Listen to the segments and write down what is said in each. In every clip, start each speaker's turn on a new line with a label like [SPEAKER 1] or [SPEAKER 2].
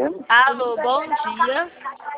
[SPEAKER 1] atendendo.
[SPEAKER 2] Alô, bom dia.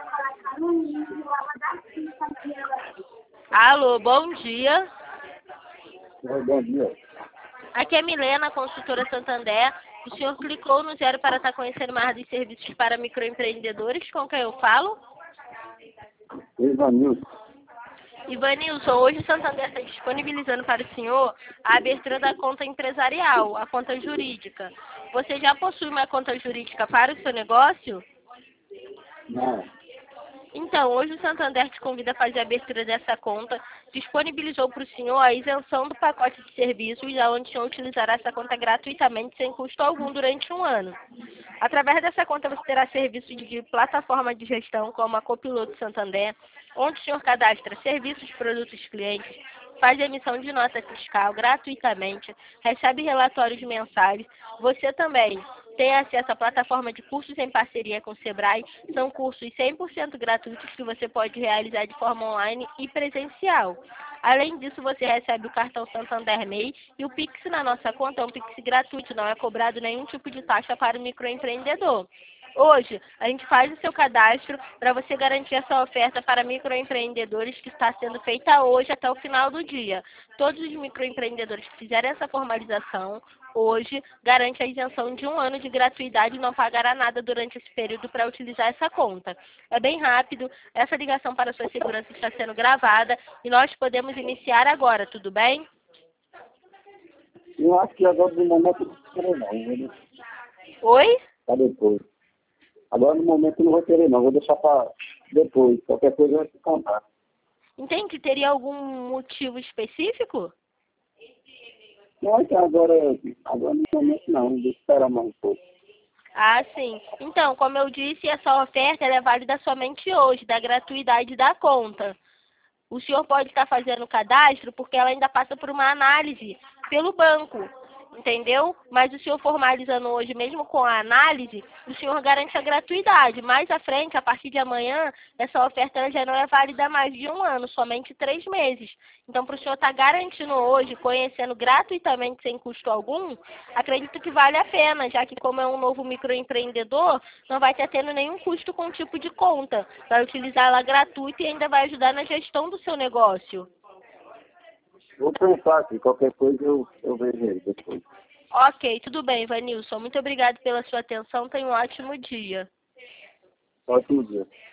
[SPEAKER 2] Alô, bom dia.
[SPEAKER 1] Oi, bom dia.
[SPEAKER 2] Aqui é Milena, consultora Santander. O senhor clicou no 0 para estar conhecendo mais dos serviços para microempreendedores. Com quem eu falo?
[SPEAKER 1] Ivanilson.
[SPEAKER 2] Ivanilson, hoje o Santander está disponibilizando para o senhor a abertura da conta empresarial, a conta jurídica. Você já possui uma conta jurídica para o seu negócio?
[SPEAKER 1] Não.
[SPEAKER 2] Então, hoje o Santander te convida a fazer a abertura dessa conta, disponibilizou para o senhor a isenção do pacote de serviços, onde o senhor utilizará essa conta gratuitamente, sem custo algum, durante um ano. Através dessa conta, você terá serviços de plataforma de gestão, como a Copiloto Santander, onde o senhor cadastra serviços, produtos, clientes, faz emissão de nota fiscal gratuitamente, recebe relatórios mensais. Você também tem acesso à plataforma de cursos em parceria com o Sebrae. São cursos 100% gratuitos que você pode realizar de forma online e presencial. Além disso, você recebe o cartão Santander MEI e o Pix na nossa conta é um Pix gratuito, não é cobrado nenhum tipo de taxa para o microempreendedor. Hoje, a gente faz o seu cadastro para você garantir a sua oferta para microempreendedores, que está sendo feita hoje até o final do dia. Todos os microempreendedores que fizerem essa formalização hoje garante a isenção de um ano de gratuidade e não pagará nada durante esse período para utilizar essa conta. É bem rápido, essa ligação para a sua segurança está sendo gravada e nós podemos iniciar agora, tudo bem?
[SPEAKER 1] Eu acho que agora no momento não vou querer não.
[SPEAKER 2] Oi?
[SPEAKER 1] Para depois. Agora no momento eu não vou querer não. Vou deixar para depois. Qualquer coisa eu vou te contar.
[SPEAKER 2] Entende? Teria algum motivo específico?
[SPEAKER 1] Não é que agora no momento não. Deixa eu esperar mais um pouco.
[SPEAKER 2] Ah, sim. Então, como eu disse, essa oferta ela é válida somente hoje, da gratuidade da conta. O senhor pode estar fazendo o cadastro porque ela ainda passa por uma análise pelo banco, entendeu? Mas o senhor formalizando hoje, mesmo com a análise, o senhor garante a gratuidade. Mais à frente, a partir de amanhã, essa oferta ela já não é válida mais de um ano, somente 3 meses. Então, para o senhor estar garantindo hoje, conhecendo gratuitamente, sem custo algum, acredito que vale a pena, já que como é um novo microempreendedor, não vai estar tendo nenhum custo com o tipo de conta. Vai utilizar ela gratuita e ainda vai ajudar na gestão do seu negócio.
[SPEAKER 1] Vou pensar aqui. Qualquer coisa eu vejo ele depois.
[SPEAKER 2] Ok, tudo bem, Vanilson. Muito obrigado pela sua atenção. Tenha um ótimo dia.
[SPEAKER 1] Ótimo dia.